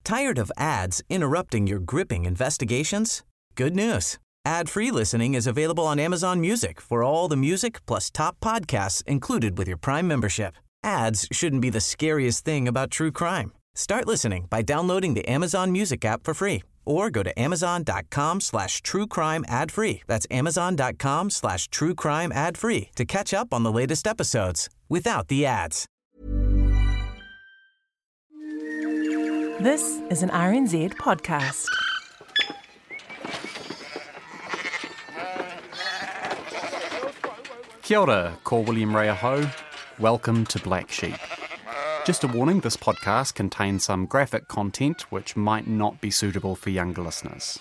Tired of ads interrupting your gripping investigations? Good news. Ad-free listening is available on Amazon Music for all the music plus top podcasts included with your Prime membership. Ads shouldn't be the scariest thing about true crime. Start listening by downloading the Amazon Music app for free or go to amazon.com/truecrime ad-free. That's amazon.com/truecrime ad-free to catch up on the latest episodes without the ads. This is an RNZ podcast. Kia ora, ko William Reaho. Welcome to Black Sheep. Just a warning, this podcast contains some graphic content which might not be suitable for younger listeners.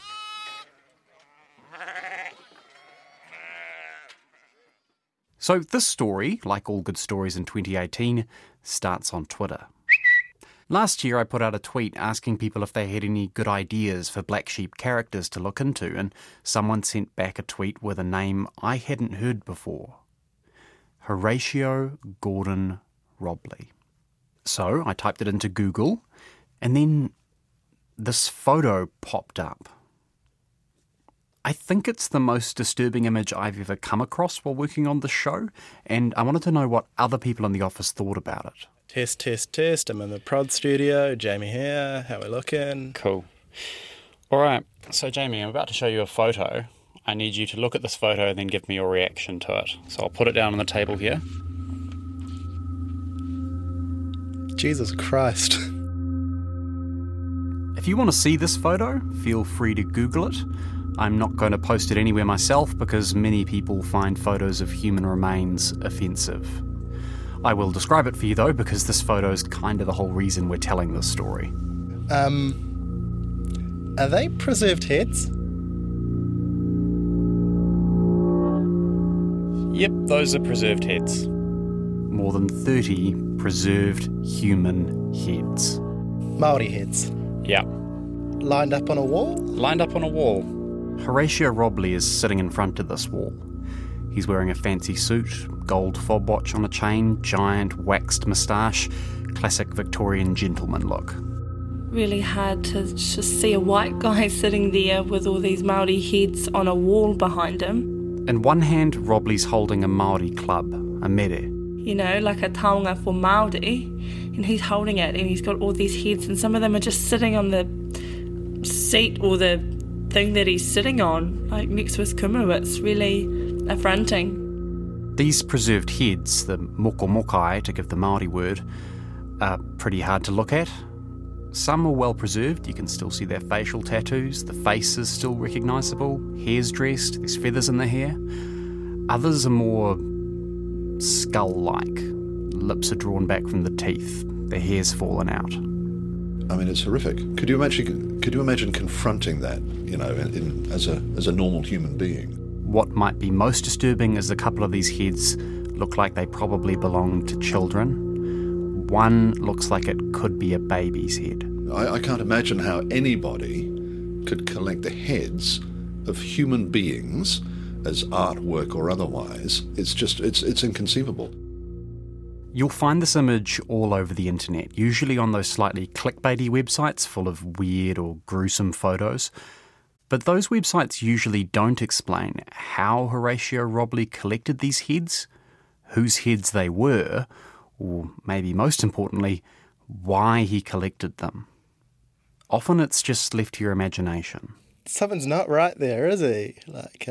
So this story, like all good stories in 2018, starts on Twitter. Last year I put out a tweet asking people if they had any good ideas for Black Sheep characters to look into, and someone sent back a tweet with a name I hadn't heard before. Horatio Gordon Robley. So I typed it into Google, and then this photo popped up. I think it's the most disturbing image I've ever come across while working on the show, and I wanted to know what other people in the office thought about it. Test. I'm in the prod studio. Jamie here. How we looking? Cool. All right. So, Jamie, I'm about to show you a photo. I need you to look at this photo and then give me your reaction to it. So I'll put it down on the table here. Jesus Christ. If you want to see this photo, feel free to Google it. I'm not going to post it anywhere myself because many people find photos of human remains offensive. I will describe it for you though, because this photo is kind of the whole reason we're telling this story. Are they preserved heads? Yep, those are preserved heads. More than 30 preserved human heads. Māori heads? Yeah. Lined up on a wall? Lined up on a wall. Horatio Robley is sitting in front of this wall. He's wearing a fancy suit, gold fob watch on a chain, giant waxed moustache, classic Victorian gentleman look. Really hard to just see a white guy sitting there with all these Māori heads on a wall behind him. In one hand, Robley's holding a Māori club, a mere. You know, like a taonga for Māori, and he's holding it and he's got all these heads and some of them are just sitting on the seat or the thing that he's sitting on, like next to his kumu. It's really affronting. These preserved heads, the mokomokai to give the Māori word, are pretty hard to look at. Some are well preserved, you can still see their facial tattoos, the face is still recognisable, hair's dressed, there's feathers in the hair. Others are more skull-like, lips are drawn back from the teeth, the hair's fallen out. I mean, it's horrific. Could you imagine confronting that, you know, as a normal human being? What might be most disturbing is a couple of these heads look like they probably belong to children. One looks like it could be a baby's head. I can't imagine how anybody could collect the heads of human beings as artwork or otherwise. It's inconceivable. You'll find this image all over the internet, usually on those slightly clickbaity websites full of weird or gruesome photos. But those websites usually don't explain how Horatio Robley collected these heads, whose heads they were, or maybe most importantly, why he collected them. Often it's just left to your imagination. Something's not right there, is he? Like,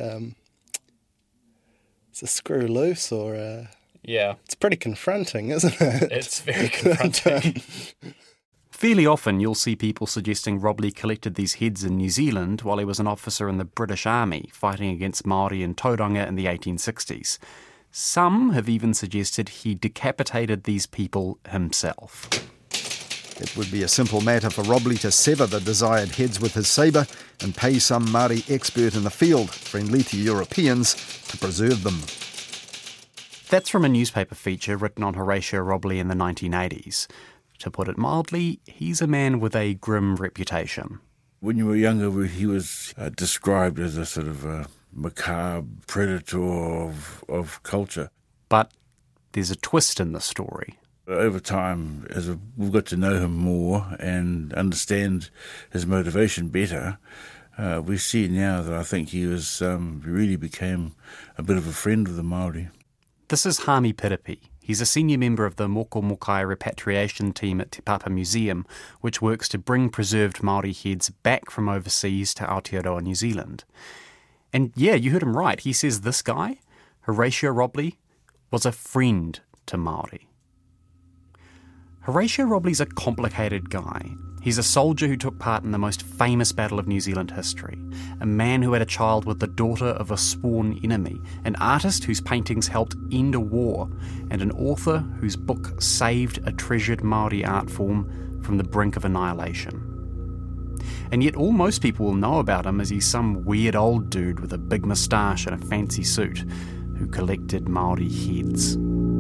it's a screw loose or a... Yeah. It's pretty confronting, isn't it? It's very confronting. Fairly often you'll see people suggesting Robley collected these heads in New Zealand while he was an officer in the British Army fighting against Māori in Tauranga in the 1860s. Some have even suggested he decapitated these people himself. It would be a simple matter for Robley to sever the desired heads with his sabre and pay some Māori expert in the field, friendly to Europeans, to preserve them. That's from a newspaper feature written on Horatio Robley in the 1980s. To put it mildly, he's a man with a grim reputation. When you were younger, he was described as a sort of macabre predator of culture. But there's a twist in the story. Over time, as we've got to know him more and understand his motivation better, we see now that I think he really became a bit of a friend of the Māori. This is Hami Piripi. He's a senior member of the Moko Mokai repatriation team at Te Papa Museum, which works to bring preserved Māori heads back from overseas to Aotearoa, New Zealand. And yeah, you heard him right. He says this guy, Horatio Robley, was a friend to Māori. Horatio Robley's a complicated guy. He's a soldier who took part in the most famous battle of New Zealand history, a man who had a child with the daughter of a sworn enemy, an artist whose paintings helped end a war, and an author whose book saved a treasured Māori art form from the brink of annihilation. And yet all most people will know about him as he's some weird old dude with a big moustache and a fancy suit who collected Māori heads.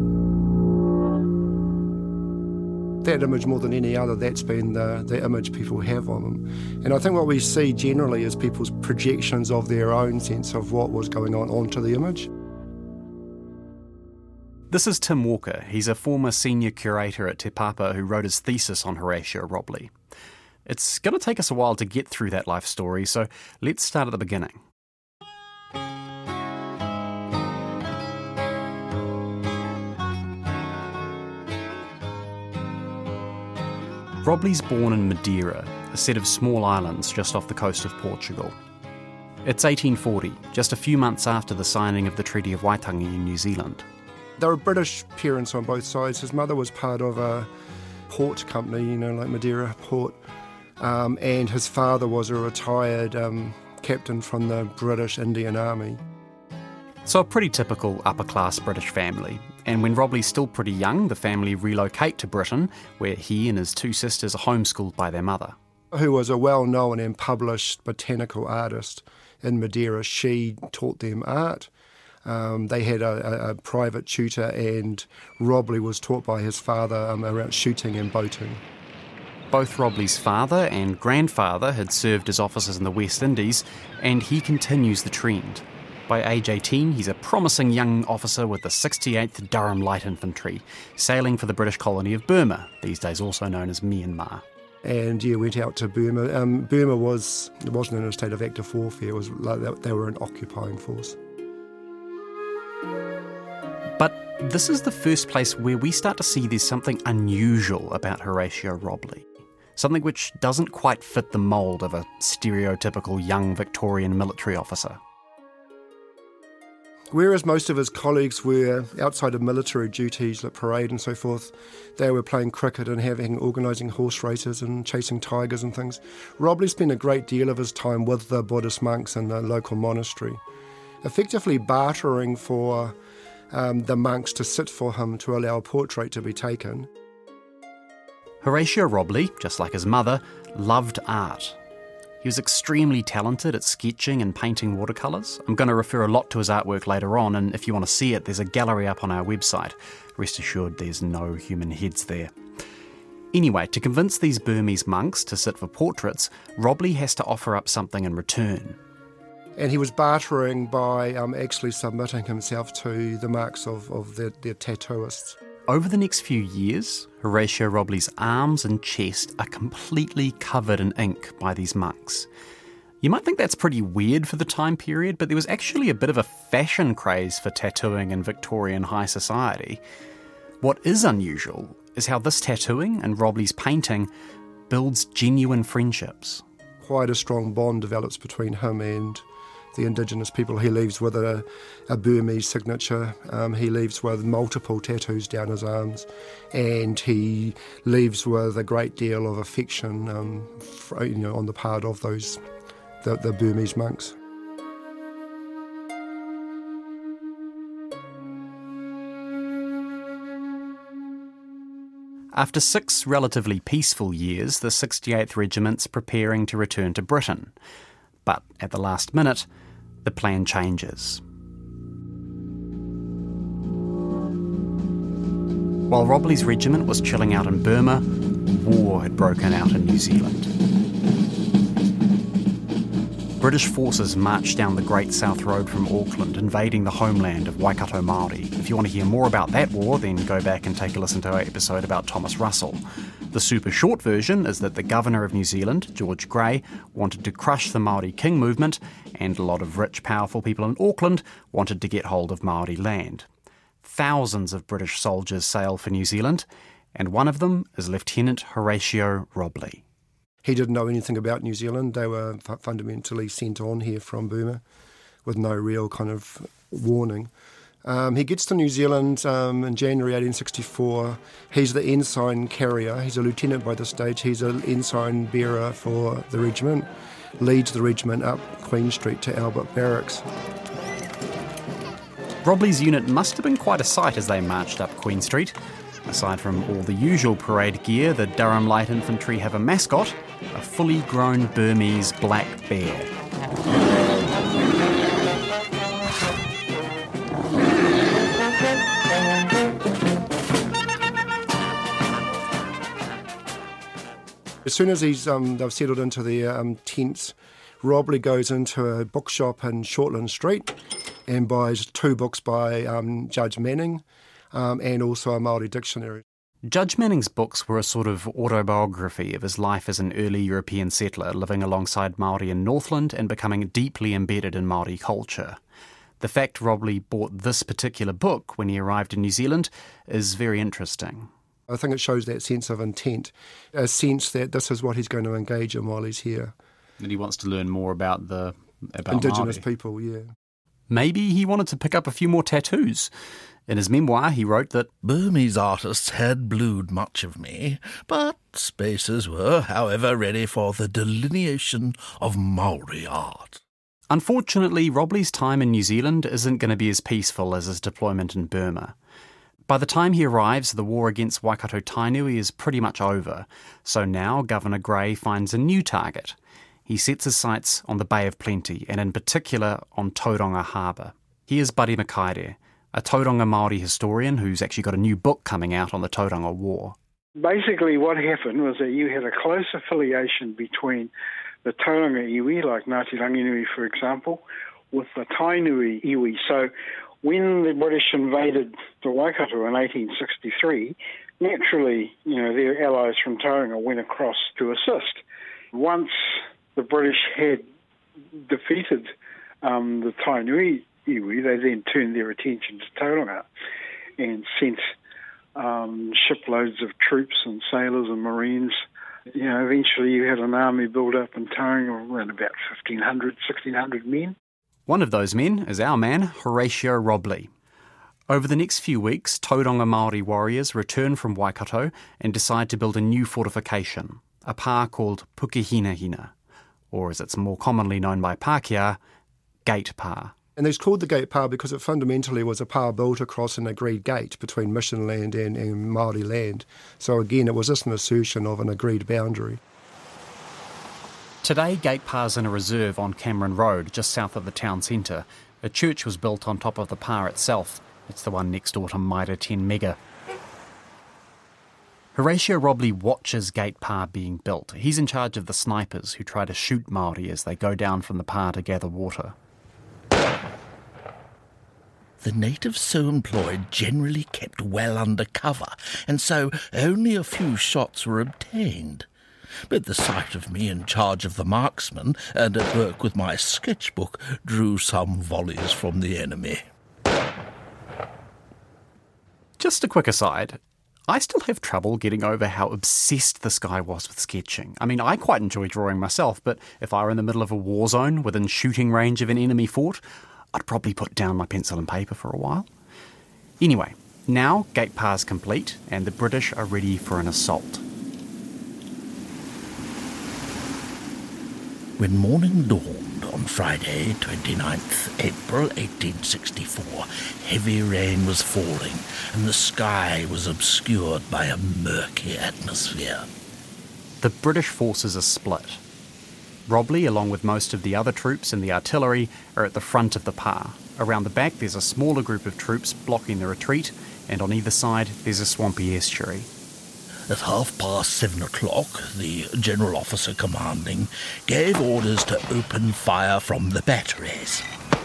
That image, more than any other, that's been the image people have of him. And I think what we see generally is people's projections of their own sense of what was going on onto the image. This is Tim Walker. He's a former senior curator at Te Papa who wrote his thesis on Horatio Robley. It's going to take us a while to get through that life story, so let's start at the beginning. Robley's born in Madeira, a set of small islands just off the coast of Portugal. It's 1840, just a few months after the signing of the Treaty of Waitangi in New Zealand. There were British parents on both sides. His mother was part of a port company, like Madeira Port, and his father was a retired captain from the British Indian Army. So a pretty typical upper-class British family. And when Robley's still pretty young, the family relocate to Britain, where he and his two sisters are homeschooled by their mother. Who was a well-known and published botanical artist in Madeira. She taught them art. They had a private tutor, and Robley was taught by his father around shooting and boating. Both Robley's father and grandfather had served as officers in the West Indies, and he continues the trend. By age 18, he's a promising young officer with the 68th Durham Light Infantry, sailing for the British colony of Burma, these days also known as Myanmar. And went out to Burma. Burma wasn't in a state of active warfare. It was like they were an occupying force. But this is the first place where we start to see there's something unusual about Horatio Robley. Something which doesn't quite fit the mould of a stereotypical young Victorian military officer. Whereas most of his colleagues were outside of military duties, like parade and so forth, they were playing cricket and organising horse races and chasing tigers and things. Robley spent a great deal of his time with the Buddhist monks in the local monastery, effectively bartering for the monks to sit for him to allow a portrait to be taken. Horatio Robley, just like his mother, loved art. He was extremely talented at sketching and painting watercolours. I'm going to refer a lot to his artwork later on, and if you want to see it, there's a gallery up on our website. Rest assured there's no human heads there. Anyway, to convince these Burmese monks to sit for portraits, Robley has to offer up something in return. And he was bartering by actually submitting himself to the marks of their tattooists. Over the next few years, Horatio Robley's arms and chest are completely covered in ink by these monks. You might think that's pretty weird for the time period, but there was actually a bit of a fashion craze for tattooing in Victorian high society. What is unusual is how this tattooing and Robley's painting builds genuine friendships. Quite a strong bond develops between him and the indigenous people. He leaves with a Burmese signature. He leaves with multiple tattoos down his arms, and he leaves with a great deal of affection, on the part of the Burmese monks. After 6 relatively peaceful years, the 68th Regiment's preparing to return to Britain. But at the last minute, the plan changes. While Robley's regiment was chilling out in Burma, war had broken out in New Zealand. British forces marched down the Great South Road from Auckland, invading the homeland of Waikato Māori. If you want to hear more about that war, then go back and take a listen to our episode about Thomas Russell. The super short version is that the Governor of New Zealand, George Grey, wanted to crush the Māori King movement, and a lot of rich, powerful people in Auckland wanted to get hold of Māori land. Thousands of British soldiers sail for New Zealand, and one of them is Lieutenant Horatio Robley. He didn't know anything about New Zealand. They were fundamentally sent on here from Burma with no real kind of warning. He gets to New Zealand in January 1864. He's the ensign carrier. He's a lieutenant by this stage. He's an ensign bearer for the regiment. Leads the regiment up Queen Street to Albert Barracks. Robley's unit must have been quite a sight as they marched up Queen Street. Aside from all the usual parade gear, the Durham Light Infantry have a mascot, a fully grown Burmese black bear. As soon as they've settled into their tents, Robley goes into a bookshop in Shortland Street and buys 2 books by Judge Manning and also a Māori dictionary. Judge Manning's books were a sort of autobiography of his life as an early European settler living alongside Māori in Northland and becoming deeply embedded in Māori culture. The fact Robley bought this particular book when he arrived in New Zealand is very interesting. I think it shows that sense of intent, a sense that this is what he's going to engage in while he's here. That he wants to learn more about Indigenous Māori. people, yeah. Maybe he wanted to pick up a few more tattoos. In his memoir, he wrote that Burmese artists had blued much of me, but spaces were, however, ready for the delineation of Maori art. Unfortunately, Robley's time in New Zealand isn't going to be as peaceful as his deployment in Burma. By the time he arrives, the war against Waikato Tainui is pretty much over, so now Governor Grey finds a new target. He sets his sights on the Bay of Plenty, and in particular on Tauranga Harbour. Here's Buddy Makaere, a Tauranga Māori historian who's actually got a new book coming out on the Tauranga War. Basically what happened was that you had a close affiliation between the Tauranga iwi, like Ngāti Ranginui for example, with the Tainui iwi. So when the British invaded the Waikato in 1863, naturally, their allies from Tauranga went across to assist. Once the British had defeated the Tainui iwi, they then turned their attention to Tauranga and sent shiploads of troops and sailors and marines. Eventually you had an army built up in Tauranga around about 1,600 men. One of those men is our man, Horatio Robley. Over the next few weeks, Tauranga Māori warriors return from Waikato and decide to build a new fortification, a pa called Pukehinahina, or as it's more commonly known by Pākehā, Gate Pa. And it's called the Gate Pa because it fundamentally was a pa built across an agreed gate between mission land and Māori land. So again, it was just an assertion of an agreed boundary. Today, Gate Pa's in a reserve on Cameron Road, just south of the town centre. A church was built on top of the pa itself. It's the one next door to Mitre 10 Mega. Horatio Robley watches Gate Pa being built. He's in charge of the snipers who try to shoot Māori as they go down from the pa to gather water. The natives so employed generally kept well under cover, and so only a few shots were obtained. But the sight of me in charge of the marksmen and at work with my sketchbook drew some volleys from the enemy. Just a quick aside, I still have trouble getting over how obsessed this guy was with sketching. I mean, I quite enjoy drawing myself, but if I were in the middle of a war zone within shooting range of an enemy fort, I'd probably put down my pencil and paper for a while. Anyway, now Gate Pa's complete and the British are ready for an assault. When morning dawned on Friday, 29th April 1864, heavy rain was falling and the sky was obscured by a murky atmosphere. The British forces are split. Robley, along with most of the other troops and the artillery, are at the front of the pa. Around the back there's a smaller group of troops blocking the retreat, and on either side there's a swampy estuary. At 7:30, the general officer commanding gave orders to open fire from the batteries.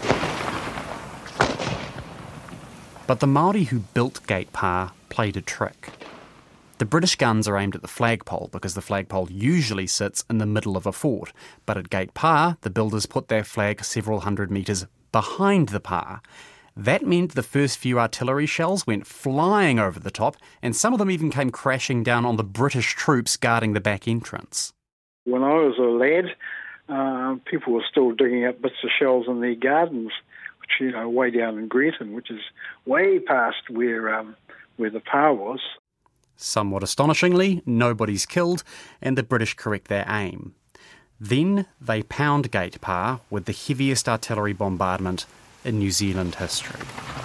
But the Māori who built Gate Pa played a trick. The British guns are aimed at the flagpole because the flagpole usually sits in the middle of a fort, but at Gate Pa, the builders put their flag several hundred metres behind the pa. That meant the first few artillery shells went flying over the top, and some of them even came crashing down on the British troops guarding the back entrance. When I was a lad, people were still digging up bits of shells in their gardens, which, way down in Greaton, which is way past where the pa was. Somewhat astonishingly, nobody's killed, and the British correct their aim. Then they pound Gate Pa with the heaviest artillery bombardment in New Zealand history.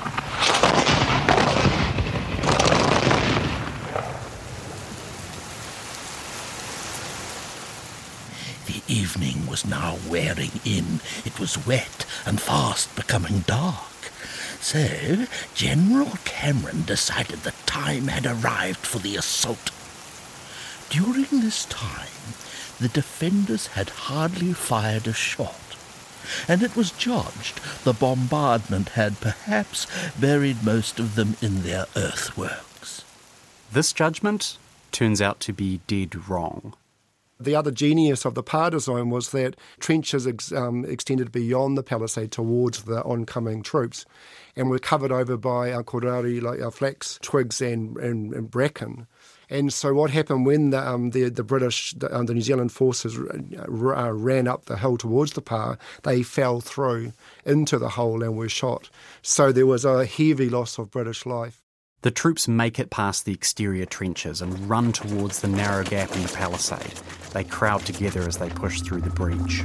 The evening was now wearing in. It was wet and fast becoming dark. So General Cameron decided the time had arrived for the assault. During this time, the defenders had hardly fired a shot, and it was judged the bombardment had perhaps buried most of them in their earthworks. This judgment turns out to be dead wrong. The other genius of the Pa design was that trenches extended beyond the palisade towards the oncoming troops and were covered over by korari, like flax, twigs and bracken. And so what happened when the British, the New Zealand forces ran up the hill towards the Pa, they fell through into the hole and were shot. So there was a heavy loss of British life. The troops make it past the exterior trenches and run towards the narrow gap in the palisade. They crowd together as they push through the breach.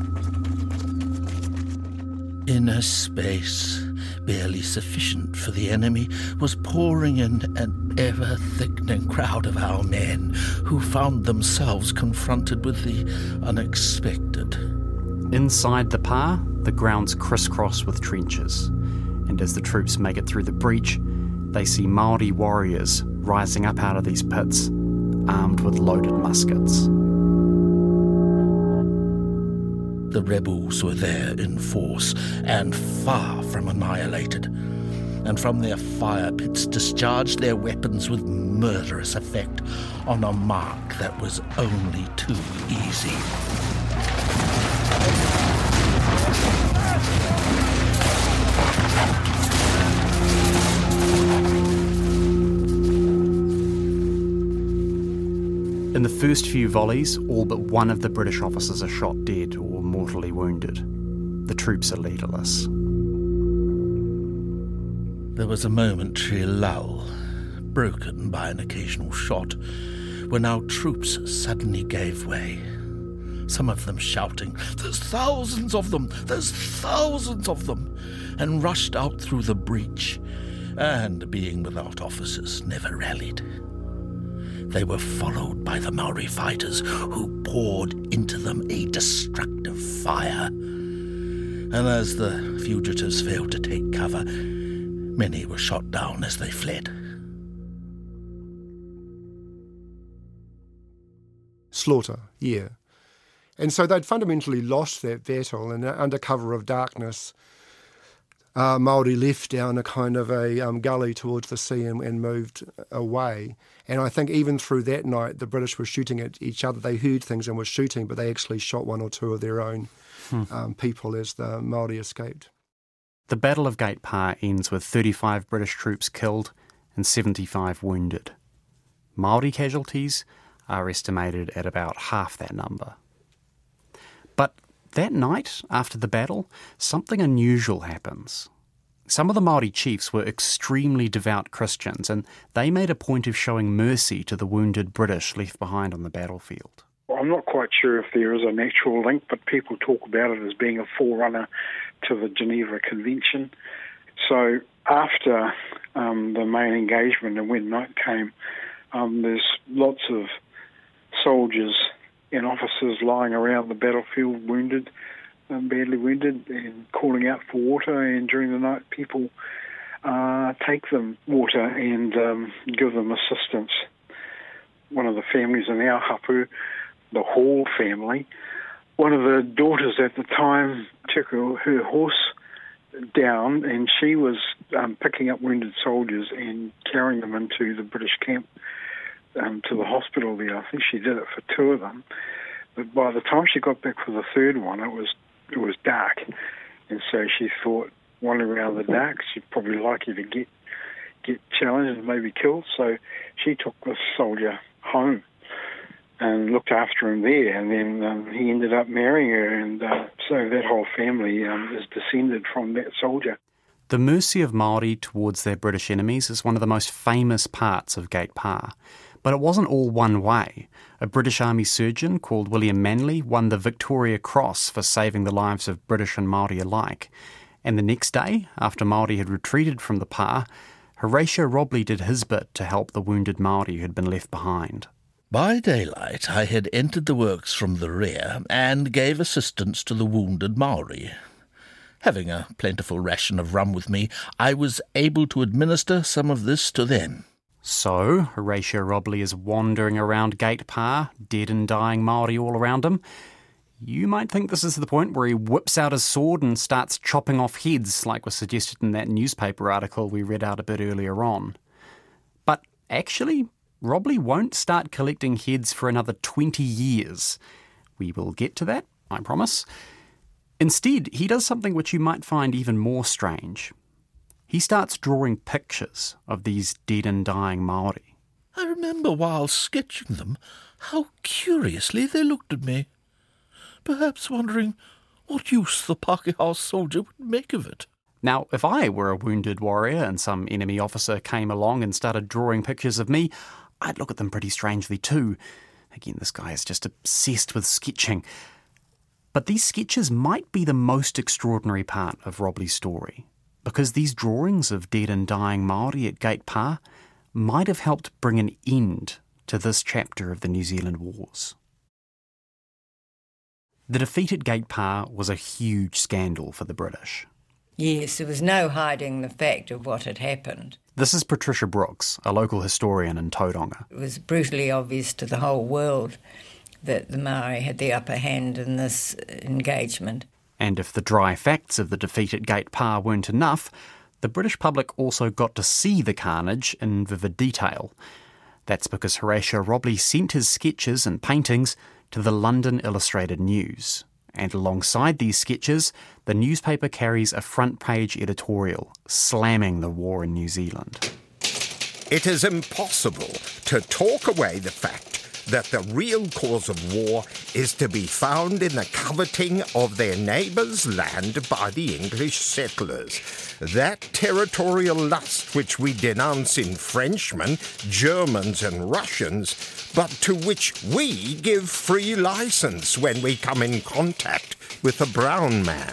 Inner space, barely sufficient for the enemy, was pouring in an ever-thickening crowd of our men who found themselves confronted with the unexpected. Inside the Pa, the ground's crisscrossed with trenches, and as the troops make it through the breach, they see Māori warriors rising up out of these pits, armed with loaded muskets. The rebels were there in force and far from annihilated, and from their fire pits discharged their weapons with murderous effect on a mark that was only too easy. In the first few volleys, all but one of the British officers are shot dead or mortally wounded. The troops are leaderless. There was a momentary lull, broken by an occasional shot, when our troops suddenly gave way. Some of them shouting, "There's thousands of them! There's thousands of them!" and rushed out through the breach, and, being without officers, never rallied. They were followed by the Maori fighters, who poured into them a destructive fire. And as the fugitives failed to take cover, many were shot down as they fled. Slaughter, yeah. And so they'd fundamentally lost that battle, and under cover of darkness, Māori left down a kind of a gully towards the sea and moved away. And I think even through that night, the British were shooting at each other. They heard things and were shooting, but they actually shot one or two of their own people as the Māori escaped. The Battle of Gate Pa ends with 35 British troops killed and 75 wounded. Māori casualties are estimated at about half that number. But that night, after the battle, something unusual happens. Some of the Māori chiefs were extremely devout Christians, and they made a point of showing mercy to the wounded British left behind on the battlefield. Well, I'm not quite sure if there is a natural link, but people talk about it as being a forerunner to the Geneva Convention. So after the main engagement and when night came, there's lots of soldiers and officers lying around the battlefield wounded, badly wounded, and calling out for water, and during the night people take them water and give them assistance. one of the families in our hapu, the Hall family. One of the daughters at the time took her horse down, and she was picking up wounded soldiers and carrying them into the British camp to the hospital there. I think she did it for 2 of them. But by the time she got back for the 3rd one, it was dark. And so she thought, wandering around the dark, she's probably likely to get challenged and maybe killed. So she took this soldier home and looked after him there, and then he ended up marrying her, and so that whole family is descended from that soldier. The mercy of Māori towards their British enemies is one of the most famous parts of Gate Pā. But it wasn't all one way. A British Army surgeon called William Manley won the Victoria Cross for saving the lives of British and Māori alike. And the next day, after Māori had retreated from the Pā, Horatio Robley did his bit to help the wounded Māori who had been left behind. By daylight, I had entered the works from the rear and gave assistance to the wounded Māori. Having a plentiful ration of rum with me, I was able to administer some of this to them. So, Horatio Robley is wandering around Gate Pā, dead and dying Māori all around him. You might think this is the point where he whips out his sword and starts chopping off heads, like was suggested in that newspaper article we read out a bit earlier on. But actually, Robley won't start collecting heads for another 20 years. We will get to that, I promise. Instead, he does something which you might find even more strange. He starts drawing pictures of these dead and dying Māori. I remember while sketching them how curiously they looked at me, perhaps wondering what use the Pākehā soldier would make of it. Now, if I were a wounded warrior and some enemy officer came along and started drawing pictures of me, I'd look at them pretty strangely too. Again, this guy is just obsessed with sketching. But these sketches might be the most extraordinary part of Robley's story, because these drawings of dead and dying Māori at Gate Pā might have helped bring an end to this chapter of the New Zealand Wars. The defeat at Gate Pā was a huge scandal for the British. Yes, there was no hiding the fact of what had happened. This is Patricia Brooks, a local historian in Tauranga. It was brutally obvious to the whole world that the Māori had the upper hand in this engagement. And if the dry facts of the defeat at Gate Pā weren't enough, the British public also got to see the carnage in vivid detail. That's because Horatio Robley sent his sketches and paintings to the London Illustrated News. And alongside these sketches, the newspaper carries a front-page editorial slamming the war in New Zealand. It is impossible to talk away the fact that the real cause of war is to be found in the coveting of their neighbours' land by the English settlers. That territorial lust which we denounce in Frenchmen, Germans and Russians, but to which we give free licence when we come in contact with a brown man.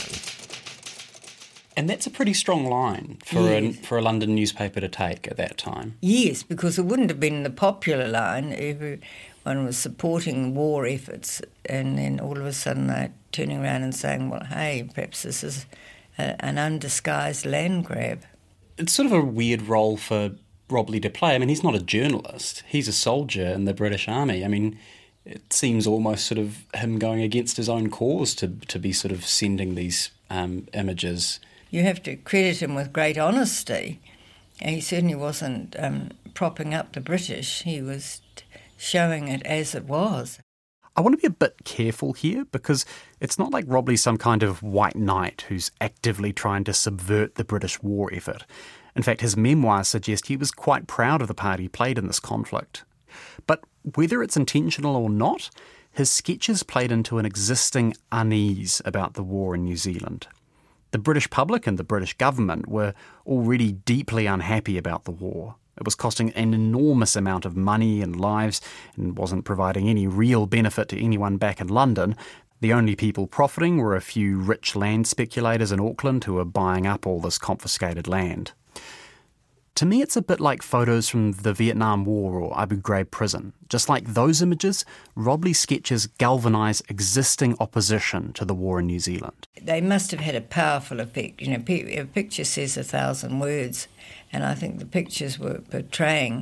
And that's a pretty strong line for a London newspaper to take at that time. Yes, because it wouldn't have been the popular line. Everyone was supporting war efforts, and then all of a sudden they're turning around and saying, well, hey, perhaps this is an undisguised land grab. It's sort of a weird role for Robley to play. I mean, he's not a journalist. He's a soldier in the British Army. I mean, it seems almost sort of him going against his own cause to be sort of sending these images. You have to credit him with great honesty. He certainly wasn't propping up the British. He was showing it as it was. I want to be a bit careful here because it's not like Robley's some kind of white knight who's actively trying to subvert the British war effort. In fact, his memoirs suggest he was quite proud of the part he played in this conflict. But whether it's intentional or not, his sketches played into an existing unease about the war in New Zealand. The British public and the British government were already deeply unhappy about the war. It was costing an enormous amount of money and lives and wasn't providing any real benefit to anyone back in London. The only people profiting were a few rich land speculators in Auckland who were buying up all this confiscated land. To me, it's a bit like photos from the Vietnam War or Abu Ghraib prison. Just like those images, Robley's sketches galvanise existing opposition to the war in New Zealand. They must have had a powerful effect. You know, a picture says 1,000 words, and I think the pictures were portraying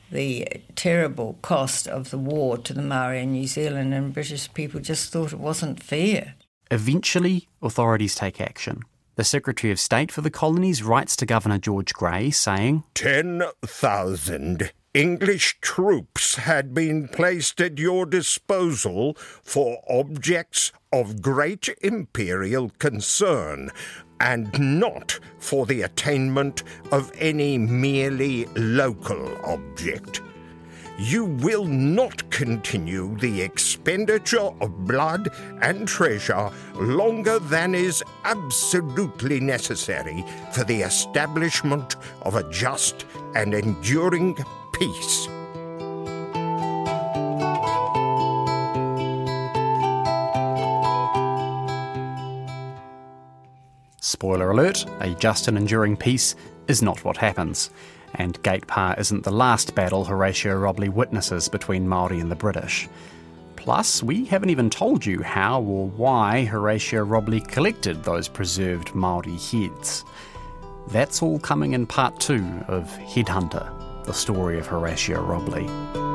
the terrible cost of the war to the Maori in New Zealand, and British people just thought it wasn't fair. Eventually, authorities take action. The Secretary of State for the colonies writes to Governor George Grey saying, 10,000 English troops had been placed at your disposal for objects of great imperial concern, and not for the attainment of any merely local object. You will not continue the expenditure of blood and treasure longer than is absolutely necessary for the establishment of a just and enduring peace. Spoiler alert, a just and enduring peace is not what happens. And Gate Pa isn't the last battle Horatio Robley witnesses between Māori and the British. Plus, we haven't even told you how or why Horatio Robley collected those preserved Māori heads. That's all coming in part 2 of Headhunter, the story of Horatio Robley.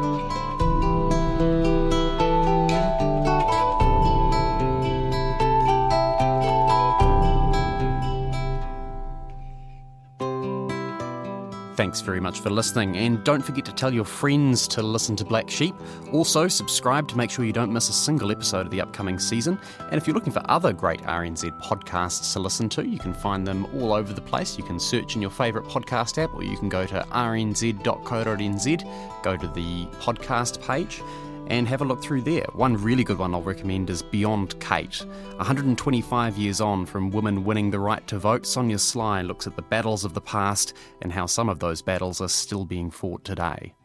Thanks very much for listening, and don't forget to tell your friends to listen to Black Sheep. Also, subscribe to make sure you don't miss a single episode of the upcoming season. And if you're looking for other great RNZ podcasts to listen to, you can find them all over the place. You can search in your favourite podcast app, or you can go to rnz.co.nz, go to the podcast page, and have a look through there. One really good one I'll recommend is Beyond Kate. 125 years on from women winning the right to vote, Sonia Sly looks at the battles of the past and how some of those battles are still being fought today.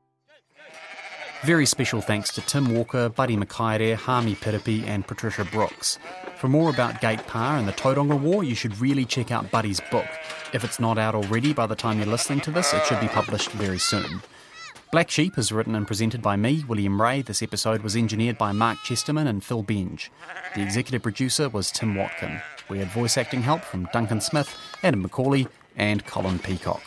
Very special thanks to Tim Walker, Buddy Makaere, Hami Piripi and Patricia Brooks. For more about Gate Pa and the Tauranga War, you should really check out Buddy's book. If it's not out already by the time you're listening to this, it should be published very soon. Black Sheep is written and presented by me, William Ray. This episode was engineered by Mark Chesterman and Phil Benge. The executive producer was Tim Watkin. We had voice acting help from Duncan Smith, Adam McCauley and Colin Peacock.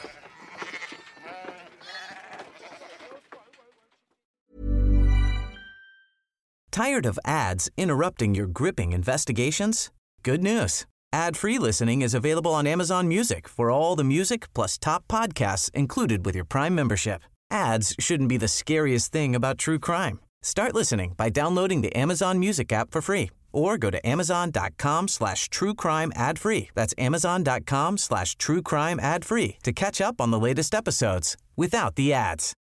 Tired of ads interrupting your gripping investigations? Good news. Ad-free listening is available on Amazon Music for all the music plus top podcasts included with your Prime membership. Ads shouldn't be the scariest thing about true crime. Start listening by downloading the Amazon Music app for free or go to amazon.com/truecrime ad-free. That's amazon.com/truecrime ad-free to catch up on the latest episodes without the ads.